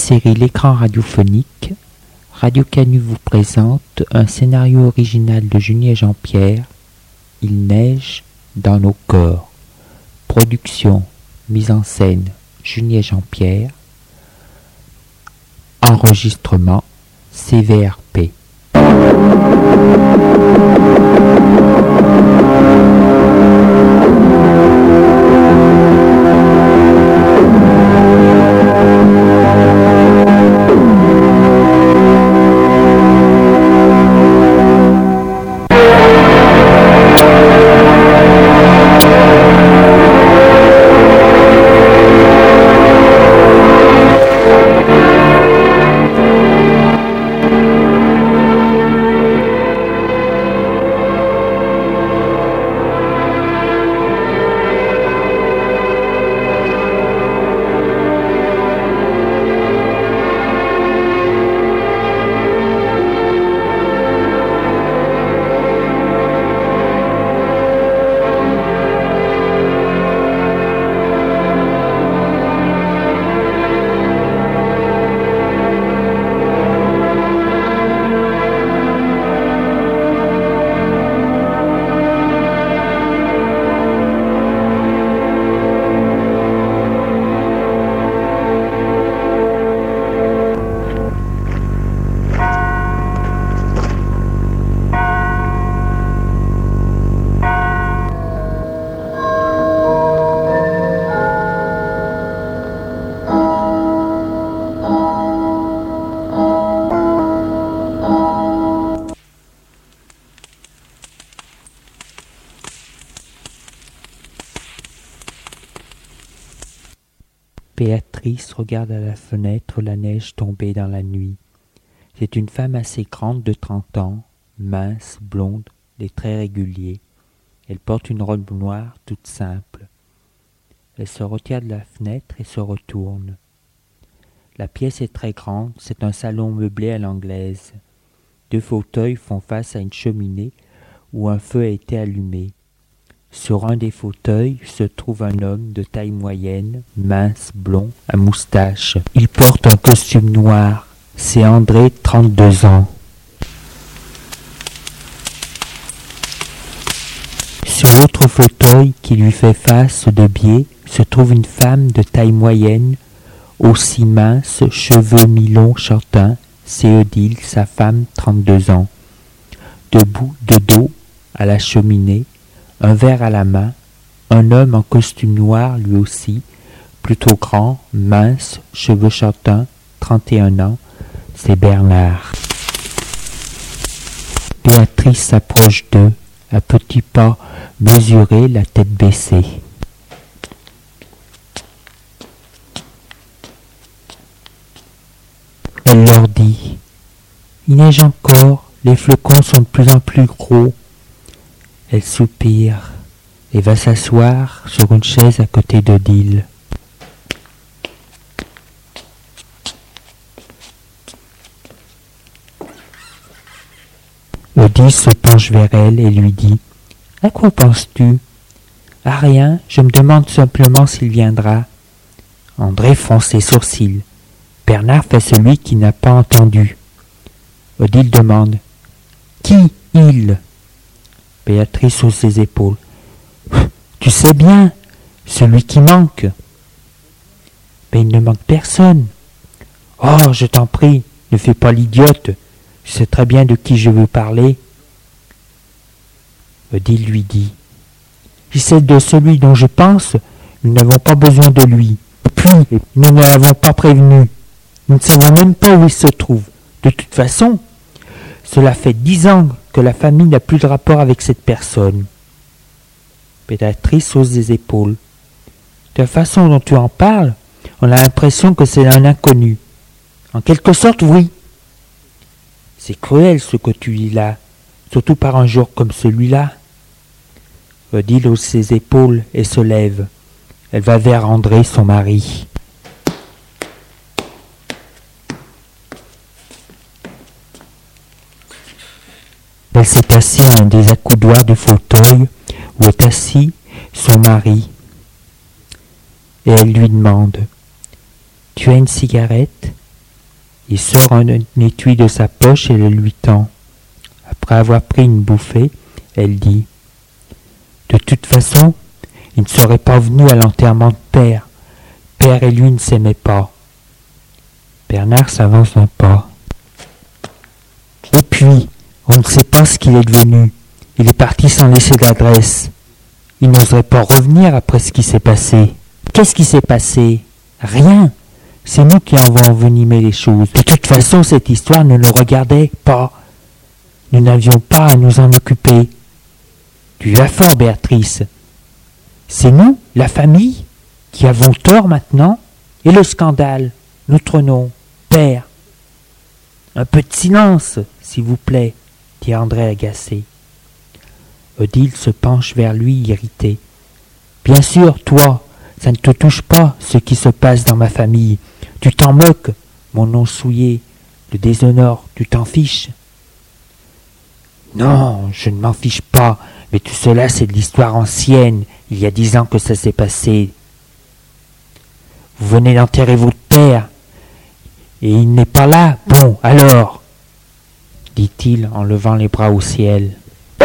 série L'écran radiophonique, Radio Canu vous présente un scénario original de Junie et Jean-Pierre, Il neige dans nos corps. Production, mise en scène, Junie et Jean-Pierre. Enregistrement, CVRP. Béatrice regarde à la fenêtre la neige tomber dans la nuit. C'est une femme assez grande de 30 ans, mince, blonde, les traits réguliers. Elle porte une robe noire toute simple. Elle se retire de la fenêtre et se retourne. La pièce est très grande, c'est un salon meublé à l'anglaise. 2 fauteuils font face à une cheminée où un feu a été allumé. Sur un des fauteuils se trouve un homme de taille moyenne, mince, blond, à moustache. Il porte un costume noir. C'est André, 32 ans. Sur l'autre fauteuil qui lui fait face de biais se trouve une femme de taille moyenne, aussi mince, cheveux mi-longs châtains. C'est Odile, sa femme, 32 ans. Debout, de dos, à la cheminée, un verre à la main, un homme en costume noir lui aussi, plutôt grand, mince, cheveux châtains, 31 ans, c'est Bernard. Béatrice s'approche d'eux, à petits pas mesurés, la tête baissée. Elle leur dit « Il neige encore, les flocons sont de plus en plus gros. » Elle soupire et va s'asseoir sur une chaise à côté d'Odile. Odile se penche vers elle et lui dit « À quoi penses-tu ?»« À rien, je me demande simplement s'il viendra. » André fronce ses sourcils. Bernard fait celui qui n'a pas entendu. Odile demande « Qui, il ?» Béatrice hausse ses épaules. « Tu sais bien, celui qui manque. » »« Mais il ne manque personne. »« Oh, je t'en prie, ne fais pas l'idiote. Tu sais très bien de qui je veux parler. » Odile lui dit. « Si c'est de celui dont je pense, nous n'avons pas besoin de lui. Et puis, nous ne l'avons pas prévenu. Nous ne savons même pas où il se trouve. De toute façon, cela fait 10 ans que la famille n'a plus de rapport avec cette personne. » Béatrice hausse les épaules. « De la façon dont tu en parles, on a l'impression que c'est un inconnu. En quelque sorte, oui. C'est cruel ce que tu dis là, surtout par un jour comme celui-là. » Odile hausse ses épaules et se lève. Elle va vers André, son mari. Elle s'est assise à un des accoudoirs du fauteuil où est assis son mari. Et elle lui demande « Tu as une cigarette ?» Il sort un étui de sa poche et le lui tend. Après avoir pris une bouffée, elle dit « De toute façon, il ne serait pas venu à l'enterrement de Père. Père et lui ne s'aimaient pas. » Bernard s'avance un pas. « Et puis, on ne sait pas ce qu'il est devenu. Il est parti sans laisser d'adresse. Il n'oserait pas revenir après ce qui s'est passé. » « Qu'est-ce qui s'est passé ? Rien. C'est nous qui avons envenimé les choses. De toute façon, cette histoire ne nous regardait pas. Nous n'avions pas à nous en occuper. Tu as fort, Béatrice. C'est nous, la famille, qui avons tort maintenant. Et le scandale, notre nom, Père. » « Un peu de silence, s'il vous plaît, » dit André agacé. Odile se penche vers lui, irritée. « Bien sûr, toi, ça ne te touche pas, ce qui se passe dans ma famille. Tu t'en moques, mon nom souillé, le déshonore, tu t'en fiches. » « Non, je ne m'en fiche pas, mais tout cela c'est de l'histoire ancienne, il y a 10 ans que ça s'est passé. Vous venez d'enterrer votre père, et il n'est pas là, bon, alors, dit-il en levant les bras au ciel.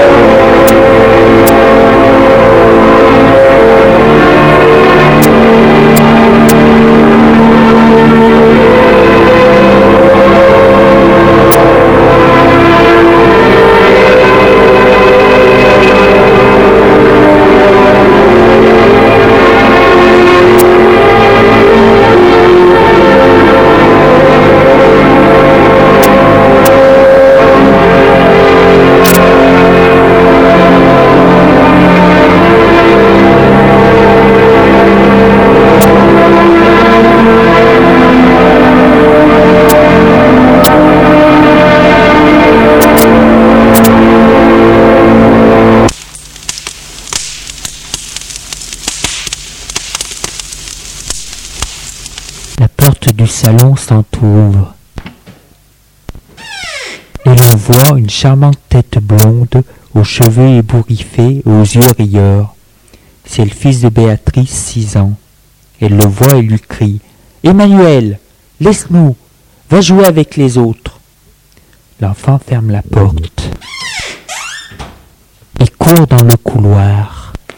Du salon s'entr'ouvre et l'on voit une charmante tête blonde aux cheveux ébouriffés et aux yeux rieurs. C'est le fils de Béatrice, 6 ans. Elle le voit et lui crie « Emmanuel, laisse-nous, va jouer avec les autres. » L'enfant ferme la porte et court dans le couloir.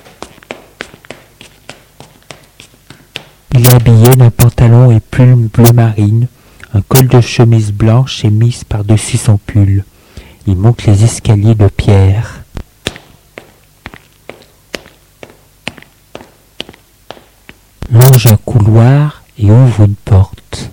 Il est habillé d'un pantalon et pull bleu marine, un col de chemise blanche et mise par-dessus son pull. Il monte les escaliers de pierre. Longe un couloir et ouvre une porte.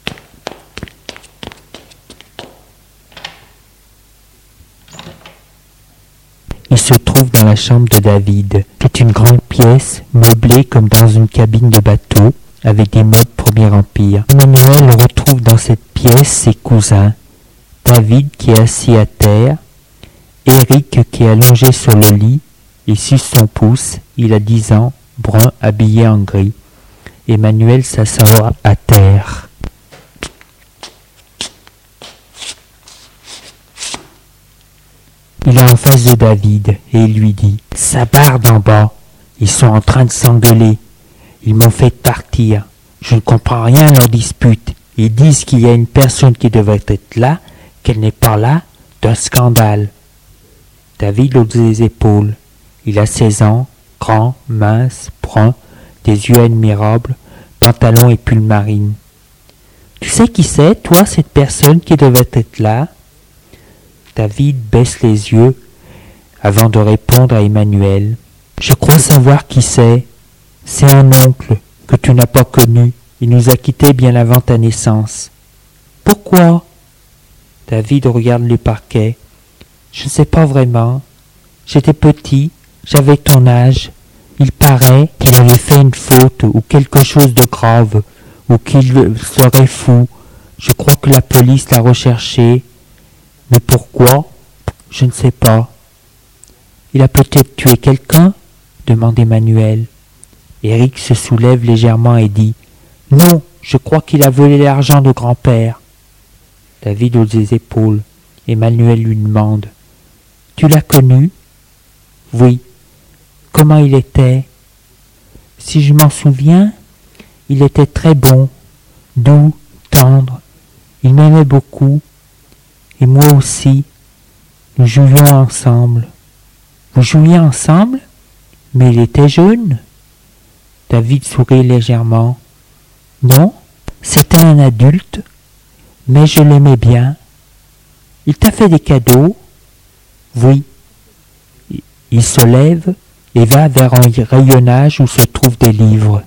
Il se trouve dans la chambre de David. C'est une grande pièce, meublée comme dans une cabine de bateau, avec des meubles Premier Empire. Emmanuel retrouve dans cette pièce ses cousins. David qui est assis à terre, Eric qui est allongé sur le lit et suce son pouce, il a 10 ans, brun, habillé en gris. Emmanuel s'assoit à terre. Il est en face de David et il lui dit « Ça barde en bas, ils sont en train de s'engueuler. Ils m'ont fait partir. Je ne comprends rien à leur dispute. Ils disent qu'il y a une personne qui devrait être là, qu'elle n'est pas là, d'un scandale. » David hausse les épaules. Il a 16 ans, grand, mince, brun, des yeux admirables, pantalon et pull marine. « Tu sais qui c'est, toi, cette personne qui devait être là ?» David baisse les yeux avant de répondre à Emmanuel. « Je crois savoir qui c'est. C'est un oncle que tu n'as pas connu. Il nous a quittés bien avant ta naissance. »« Pourquoi ?» David regarde le parquet. « Je ne sais pas vraiment. J'étais petit, j'avais ton âge. Il paraît qu'il avait fait une faute ou quelque chose de grave, ou qu'il serait fou. Je crois que la police l'a recherché. Mais pourquoi? Je ne sais pas. »« Il a peut-être tué quelqu'un ?» demande Emmanuel. Eric se soulève légèrement et dit « Non, je crois qu'il a volé l'argent de grand-père. » David hausse les épaules. Emmanuel lui demande « Tu l'as connu ?»« Oui. »« Comment il était ?»« Si je m'en souviens, il était très bon, doux, tendre. Il m'aimait beaucoup, et moi aussi. Nous jouions ensemble. Vous jouiez ensemble? Mais il était jeune. David sourit légèrement. Non, c'était un adulte, mais je l'aimais bien. Il t'a fait des cadeaux? Oui. Il se lève et va vers un rayonnage où se trouvent des livres.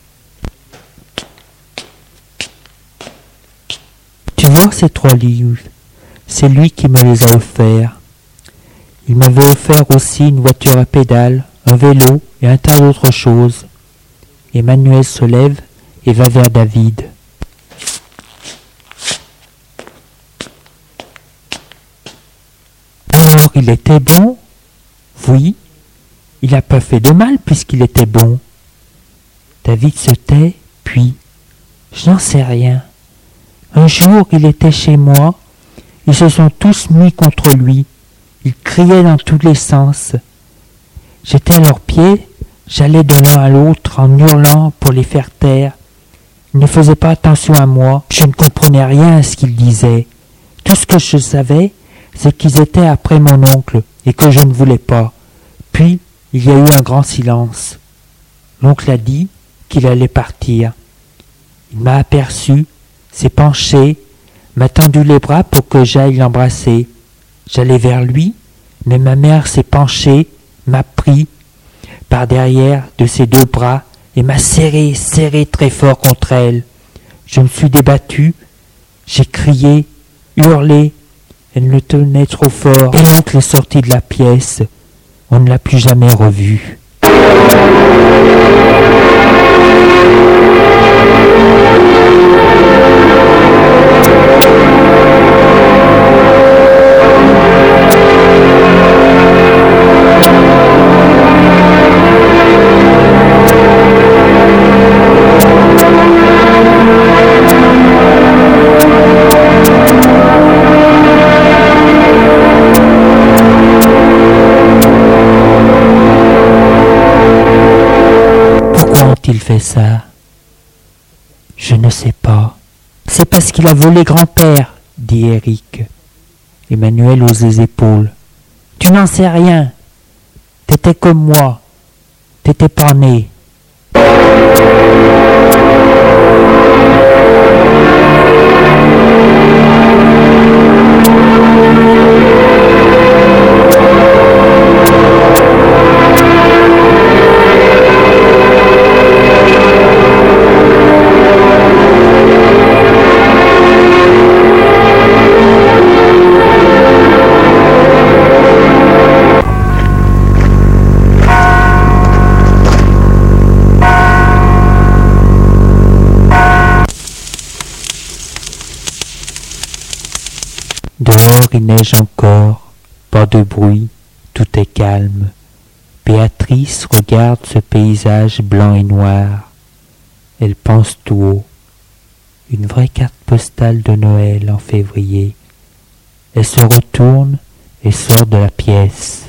Tu vois ces 3 livres? C'est lui qui me les a offerts. Il m'avait offert aussi une voiture à pédales, un vélo et un tas d'autres choses. Emmanuel se lève et va vers David. Alors il était bon? Oui, il n'a pas fait de mal puisqu'il était bon. David se tait, puis « Je n'en sais rien. Un jour, il était chez moi, ils se sont tous mis contre lui. Ils criaient dans tous les sens. J'étais à leurs pieds, j'allais de l'un à l'autre en hurlant pour les faire taire. Ils ne faisaient pas attention à moi, je ne comprenais rien à ce qu'ils disaient. Tout ce que je savais, c'est qu'ils étaient après mon oncle et que je ne voulais pas. Puis, il y a eu un grand silence. L'oncle a dit qu'il allait partir. Il m'a aperçu, s'est penché, m'a tendu les bras pour que j'aille l'embrasser. J'allais vers lui, mais ma mère s'est penchée, m'a pris par derrière de ses 2 bras et m'a serré très fort contre elle. Je me suis débattu, j'ai crié, hurlé, elle me tenait trop fort et l'oncle est sorti de la pièce. On ne l'a plus jamais revu. Il fait ça? Je ne sais pas. C'est parce qu'il a volé grand-père, dit Eric. Emmanuel hausse les épaules. Tu n'en sais rien. T'étais comme moi. T'étais pas né. Dehors il neige encore, pas de bruit, tout est calme. Béatrice regarde ce paysage blanc et noir. Elle pense tout haut. Une vraie carte postale de Noël en février. Elle se retourne et sort de la pièce.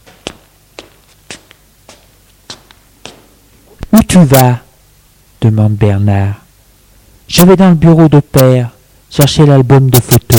« Où tu vas ?» demande Bernard. « Je vais dans le bureau de père, chercher l'album de photos. »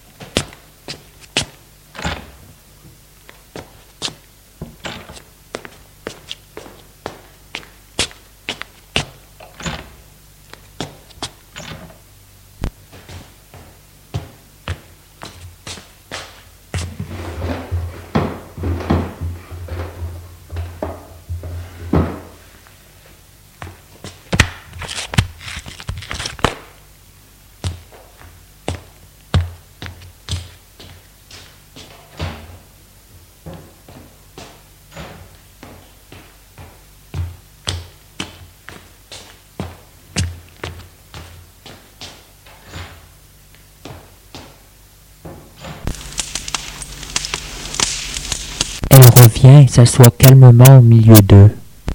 Elle revient et s'assoit calmement au milieu d'eux.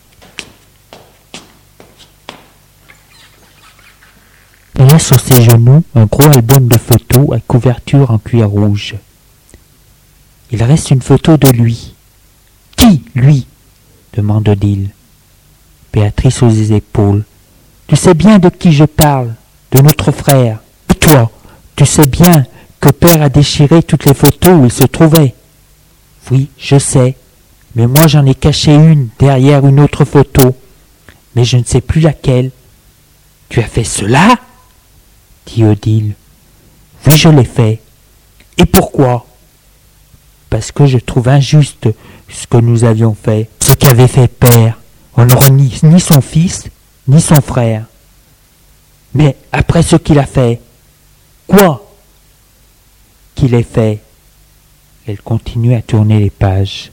Elle a sur ses genoux un gros album de photos à couverture en cuir rouge. Il reste une photo de lui. « Qui, lui ?» demande-t-il. Béatrice hausse les épaules. « Tu sais bien de qui je parle, de notre frère. Et toi, Tu sais bien que Père a déchiré toutes les photos où il se trouvait. Oui, je sais, mais moi j'en ai caché une derrière une autre photo, mais je ne sais plus laquelle. Tu as fait cela? Dit Odile. Oui, je l'ai fait. Et pourquoi? Parce que je trouve injuste ce que nous avions fait, ce qu'avait fait Père. On ne renie ni son fils, ni son frère. Mais après ce qu'il a fait, quoi qu'il ait fait? Elle continue à tourner les pages.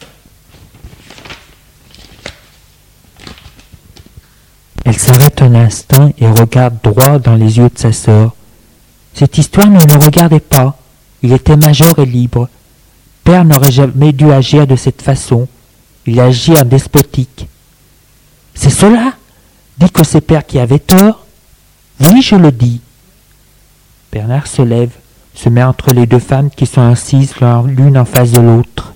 Elle s'arrête un instant et regarde droit dans les yeux de sa sœur. Cette histoire ne le regardait pas. Il était majeur et libre. Père n'aurait jamais dû agir de cette façon. Il agit en despotique. C'est cela? Dis que c'est Père qui avait tort? Oui, je le dis. Bernard se lève, se met entre les deux femmes qui sont assises l'une en face de l'autre.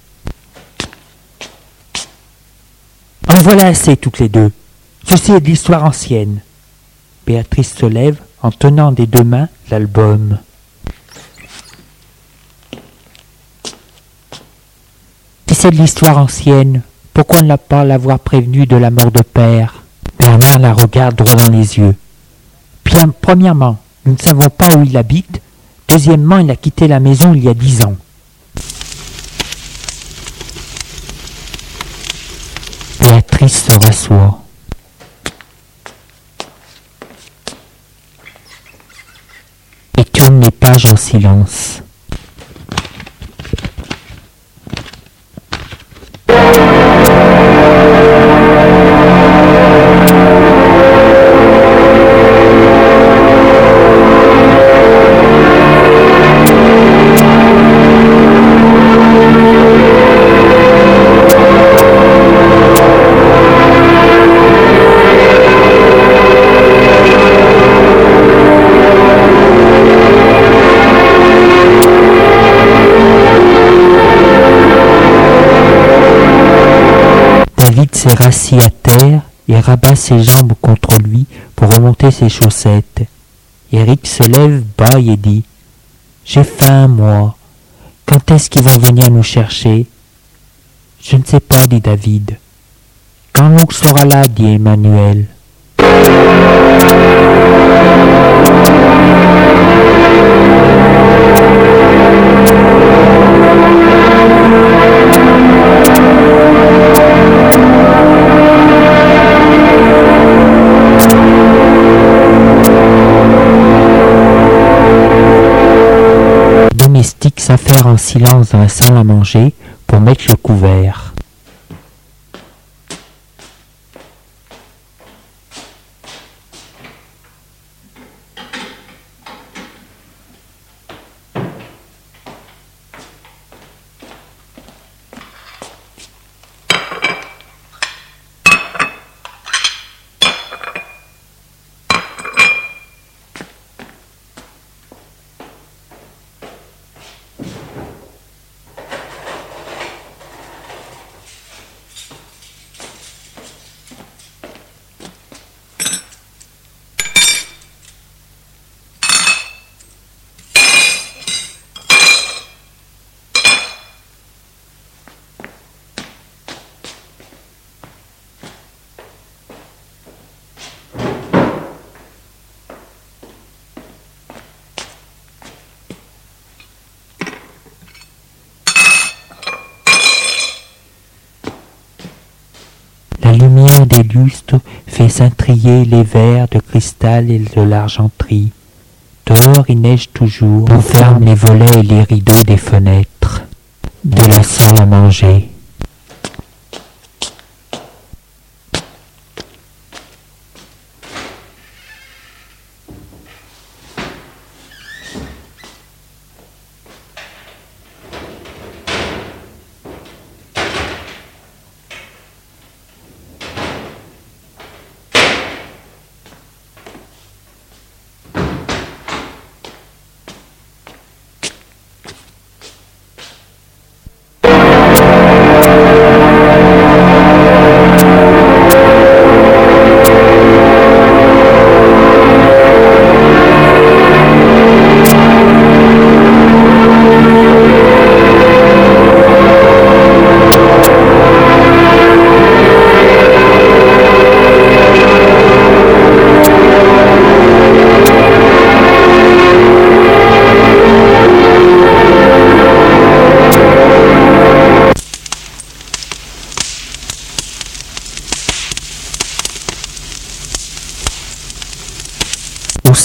En voilà assez toutes les deux. Ceci est de l'histoire ancienne. Béatrice se lève en tenant des deux mains l'album. Si c'est de l'histoire ancienne, pourquoi ne pas l'avoir prévenu de la mort de Père? Bernard la regarde droit dans les yeux. Bien, premièrement, nous ne savons pas où il habite. Deuxièmement, il a quitté la maison il y a 10 ans. Béatrice se rassoit. Et tourne les pages en silence. David s'est rassis à terre et rabat ses jambes contre lui pour remonter ses chaussettes. Eric se lève, bâille et dit « J'ai faim, moi. Quand est-ce qu'ils vont venir nous chercher ?»« Je ne sais pas, dit David. »« Quand l'oncle sera là, dit Emmanuel. » Les domestiques s'affairent en silence dans la salle à manger pour mettre le couvert. La lumière des lustres fait scintiller les verres de cristal et de l'argenterie. Dehors il neige toujours. On ferme les volets et les rideaux des fenêtres de la salle à manger.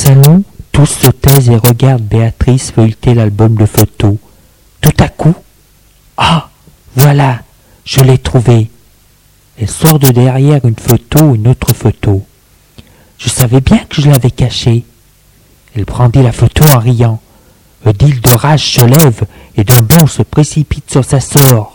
salon, tous se taisent et regardent Béatrice feuilleter l'album de photos. Tout à coup, ah, voilà, je l'ai trouvée. Elle sort de derrière une photo, une autre photo. Je savais bien que je l'avais cachée. Elle brandit la photo en riant. Odile de rage se lève et d'un bond se précipite sur sa sœur.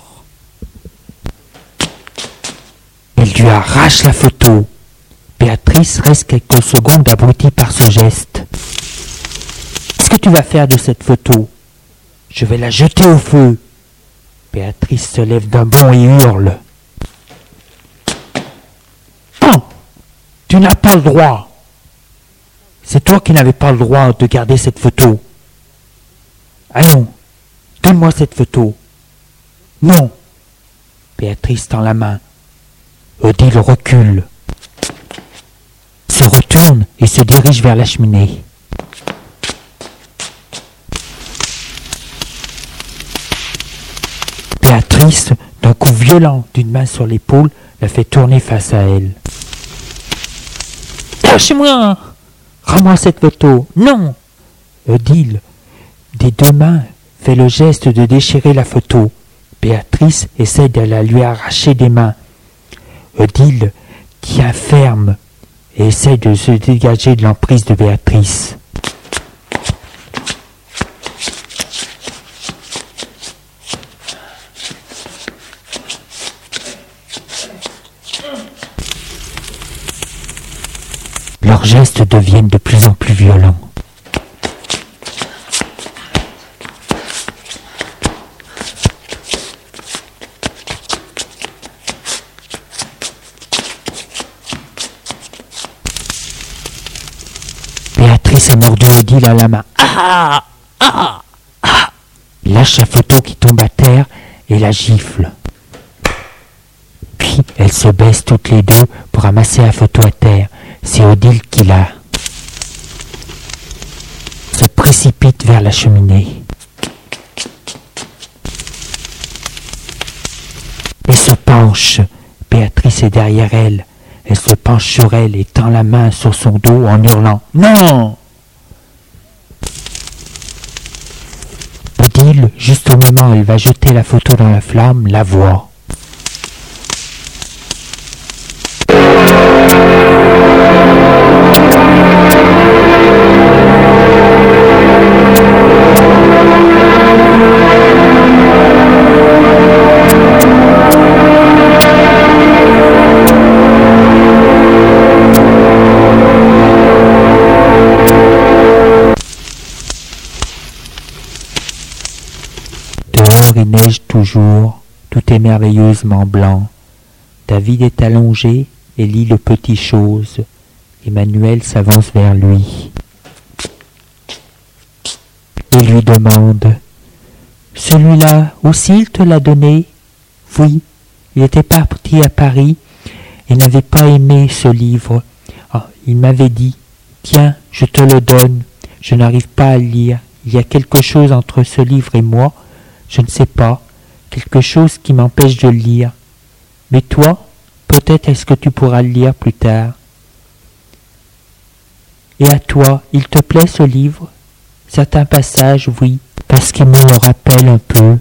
Elle lui arrache la photo. Béatrice reste quelques secondes abrutie par ce geste. Qu'est-ce que tu vas faire de cette photo? Je vais la jeter au feu. Béatrice se lève d'un bond et hurle. Non, tu n'as pas le droit. C'est toi qui n'avais pas le droit de garder cette photo. Allons, donne-moi cette photo. Non. Béatrice tend la main. Odile recule, se retourne et se dirige vers la cheminée. Béatrice, d'un coup violent d'une main sur l'épaule, la fait tourner face à elle. Lâchez-moi! Rends-moi cette photo! Non! Odile, des deux mains, fait le geste de déchirer la photo. Béatrice essaie de la lui arracher des mains. Odile tient ferme et essaie de se dégager de l'emprise de Béatrice. Leurs gestes deviennent de plus en plus violents. Béatrice a mordu Odile à la main. Ah, ah, ah. Il lâche sa photo qui tombe à terre et la gifle. Puis elles se baissent toutes les deux pour ramasser la photo à terre. C'est Odile qui se précipite vers la cheminée. Et se penche. Béatrice est derrière elle. Elle se penche sur elle et tend la main sur son dos en hurlant « Non !» Odile, juste au moment où elle va jeter la photo dans la flamme, la voit. Il neige toujours, tout est merveilleusement blanc. David est allongé et lit le Petit Chose. Emmanuel s'avance vers lui. Il lui demande « Celui-là aussi il te l'a donné ?»« Oui, il était parti à Paris et n'avait pas aimé ce livre. Il m'avait dit « Tiens, je te le donne, je n'arrive pas à le lire. Il y a quelque chose entre ce livre et moi. » Je ne sais pas, quelque chose qui m'empêche de le lire. Mais toi, peut-être est-ce que tu pourras le lire plus tard. Et à toi, il te plaît ce livre? Certains passages, oui, parce qu'ils me le rappellent un peu.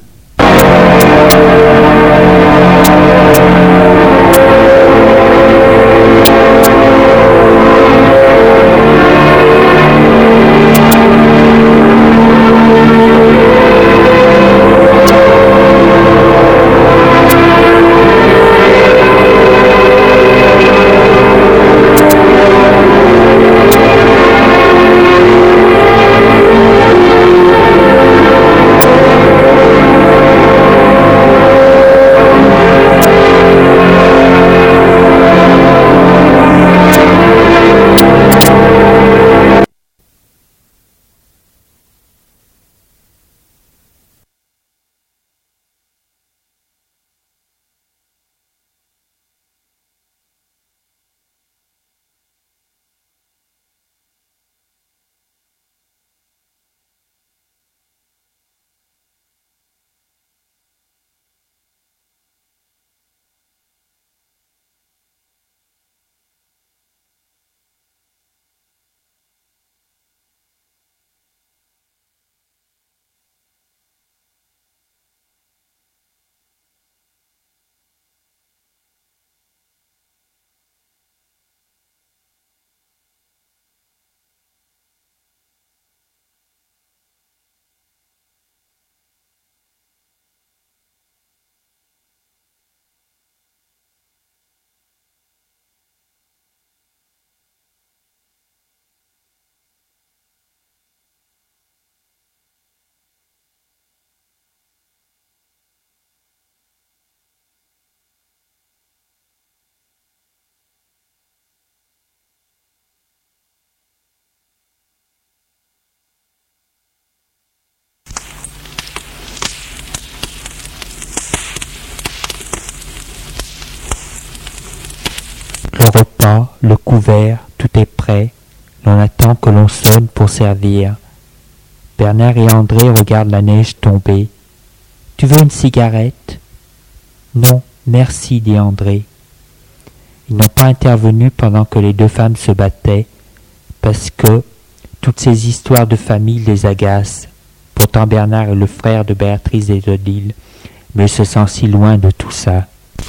ouvert, tout est prêt. L'on attend que l'on sonne pour servir. Bernard et André regardent la neige tomber. « Tu veux une cigarette ?»« Non, merci, dit André. » Ils n'ont pas intervenu pendant que les deux femmes se battaient, parce que toutes ces histoires de famille les agacent. Pourtant Bernard est le frère de Béatrice et d'Odile, mais il se sent si loin de tout ça.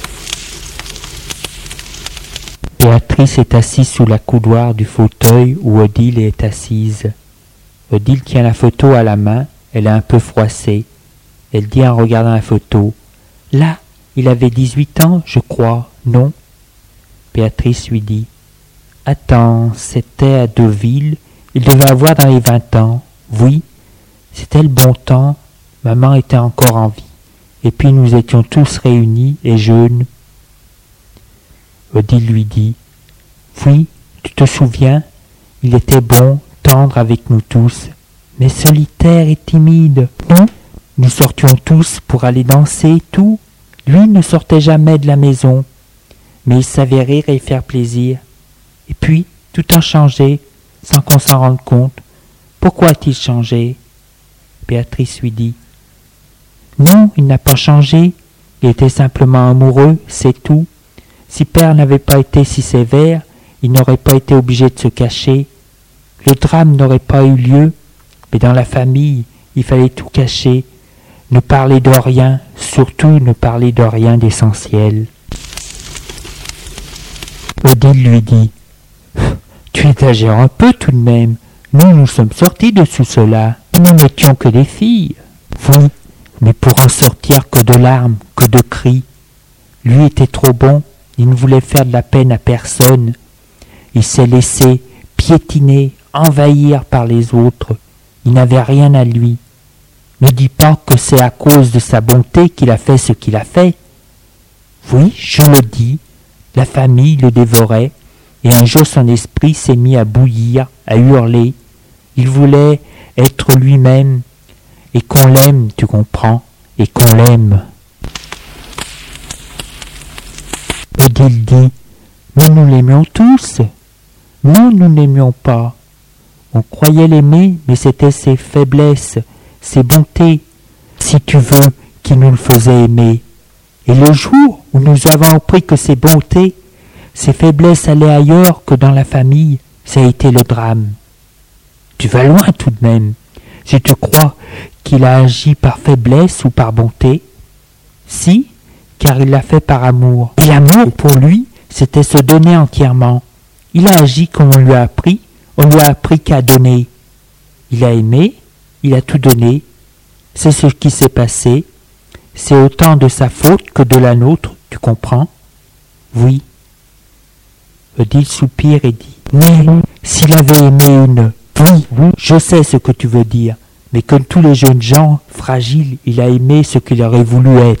Béatrice est assise sous la coudoir du fauteuil où Odile est assise. Odile tient la photo à la main, elle est un peu froissée. Elle dit en regardant la photo, « Là, il avait 18 ans, je crois, non ?» Béatrice lui dit, « Attends, c'était à Deauville, il devait avoir dans les 20 ans. Oui, c'était le bon temps, maman était encore en vie. Et puis nous étions tous réunis et jeunes. » Odile lui dit, « Oui, tu te souviens, il était bon, tendre avec nous tous, mais solitaire et timide, non ? Nous sortions tous pour aller danser et tout. Lui ne sortait jamais de la maison, mais il savait rire et faire plaisir. Et puis, tout a changé, sans qu'on s'en rende compte. Pourquoi a-t-il changé ?» Béatrice lui dit, « Non, il n'a pas changé, il était simplement amoureux, c'est tout. Si père n'avait pas été si sévère, il n'aurait pas été obligé de se cacher. Le drame n'aurait pas eu lieu, mais dans la famille, il fallait tout cacher, ne parler de rien, surtout ne parler de rien d'essentiel. » Odile lui dit, « Tu exagères un peu tout de même. Nous sommes sortis de tout cela. Nous n'étions que des filles. » « Oui, mais pour en sortir que de larmes, que de cris. Lui était trop bon, il ne voulait faire de la peine à personne. Il s'est laissé piétiner, envahir par les autres. Il n'avait rien à lui. Ne dis pas que c'est à cause de sa bonté qu'il a fait ce qu'il a fait. Oui, je le dis, la famille le dévorait, et un jour son esprit s'est mis à bouillir, à hurler. Il voulait être lui-même, et qu'on l'aime, tu comprends, et qu'on l'aime. » Odile dit, « Mais nous l'aimions tous. » Non, nous ne l'aimions pas. On croyait l'aimer, mais c'était ses faiblesses, ses bontés, si tu veux, qui nous le faisaient aimer. Et le jour où nous avons appris que ses bontés, ses faiblesses allaient ailleurs que dans la famille, ça a été le drame. Tu vas loin tout de même, si tu crois qu'il a agi par faiblesse ou par bonté. Si, car il l'a fait par amour. Et l'amour, pour lui, c'était se donner entièrement. Il a agi comme on lui a appris qu'à donner. Il a aimé, il a tout donné. C'est ce qui s'est passé. C'est autant de sa faute que de la nôtre, tu comprends? Oui. Odile soupire et dit, « Mais s'il avait aimé une... Oui, je sais ce que tu veux dire, mais comme tous les jeunes gens fragiles, il a aimé ce qu'il aurait voulu être. »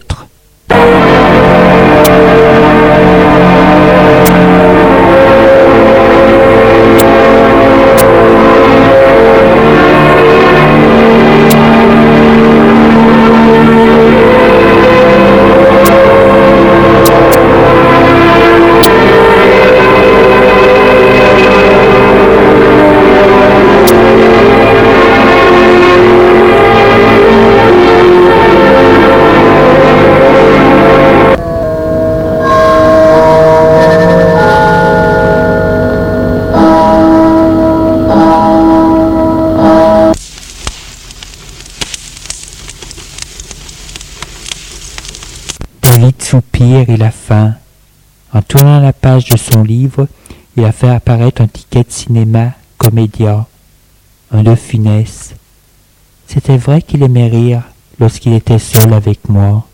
Soupir et la faim. En tournant la page de son livre, il a fait apparaître un ticket de cinéma Comédia, un de Funès. C'était vrai qu'il aimait rire lorsqu'il était seul avec moi.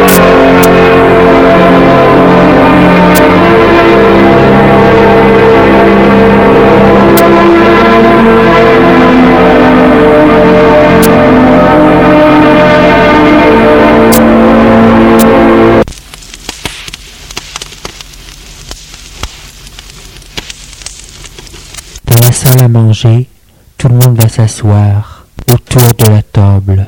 À manger, tout le monde va s'asseoir autour de la table.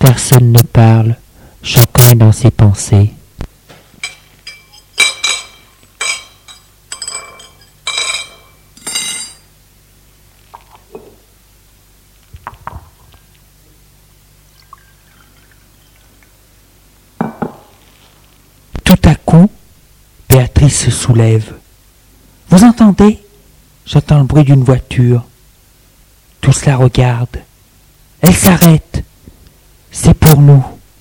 Personne ne parle, chacun est dans ses pensées. Tout à coup, Béatrice se soulève. « Vous entendez ? J'entends le bruit d'une voiture. » Tous la regardent. Elle s'arrête. C'est pour nous.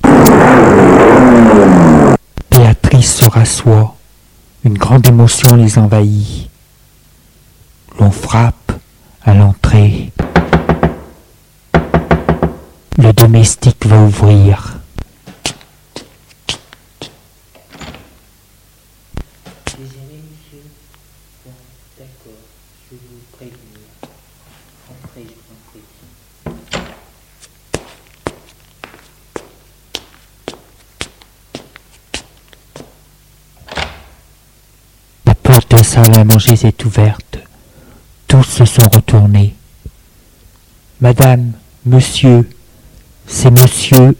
Béatrice se rassoit. Une grande émotion les envahit. L'on frappe à l'entrée. Le domestique va ouvrir. Désolé, monsieur. Bon, d'accord, je vais vous prévenir. Entrez, je vous en prie. La porte de la salle à manger est ouverte. Tous se sont retournés. Madame, monsieur, c'est monsieur.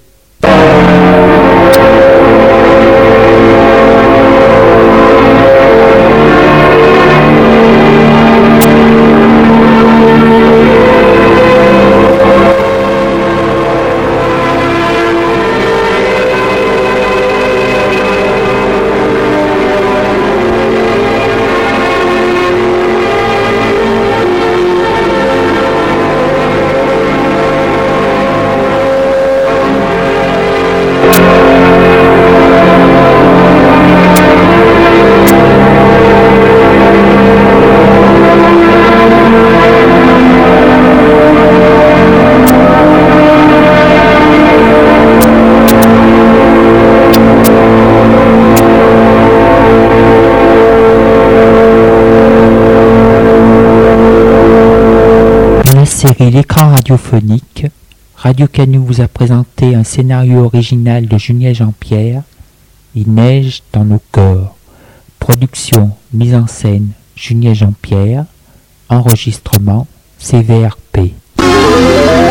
Série L'écran radiophonique, Radio Canu vous a présenté un scénario original de Julien Jean-Pierre, Il neige dans nos corps. Production, mise en scène, Julien Jean-Pierre. Enregistrement, CVRP.